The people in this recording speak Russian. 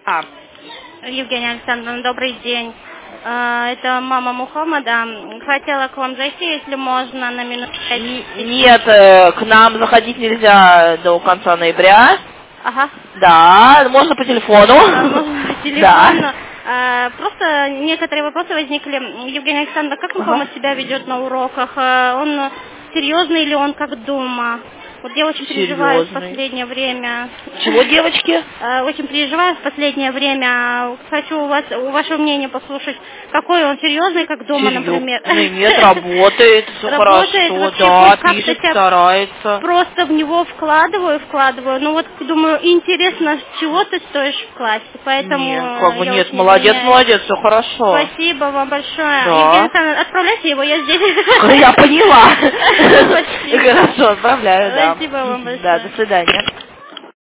Евгения Александровна, добрый день. Это мама Мухаммада. Хотела к вам зайти, если можно, на минуту. Нет, к нам заходить нельзя до конца ноября. Ага. Да, можно по телефону. Можно по телефону. Да. Просто некоторые вопросы возникли. Евгения Александровна, как Мухаммад себя ведет на уроках? Он серьезный или он как дома? Вот я очень переживаю в последнее время. Чего, девочки? Очень переживаю в последнее время. Хочу у вашего мнения послушать, какой он серьезный, как дома, например. Нет, работает, все хорошо, да, пишет, старается. Просто в него вкладываю. Ну вот, думаю, интересно, чего ты стоишь в классе, поэтому... Нет, молодец, все хорошо. Спасибо вам большое. Да. Евгения Александровна, отправляйте его, я здесь. Я поняла. Хорошо, отправляю, да. Спасибо вам большое. Да, до свидания.